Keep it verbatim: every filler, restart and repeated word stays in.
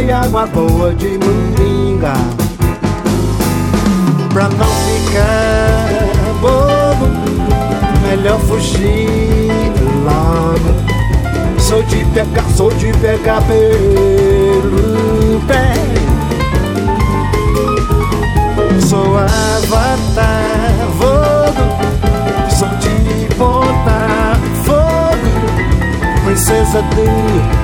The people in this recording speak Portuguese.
e água boa de mandinga. Pra não ficar bobo, melhor fugir logo. Sou de pegar, sou de pegar pelo pé. Sou avatar, vogo. Sou de botar fogo, princesa do